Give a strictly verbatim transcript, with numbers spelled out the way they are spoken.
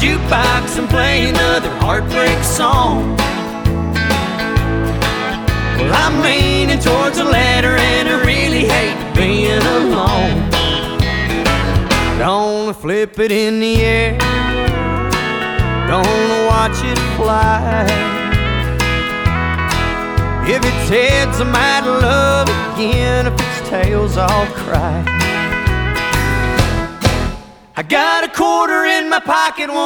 jukebox and play another heartbreak song. Well, I'm leaning towards the latter, and I really hate being alone. Don't wanna flip it in the air, don't wanna watch it fly. If it's heads, I might love again. If it's tails, I'll cry. I got a quarter in my pocket.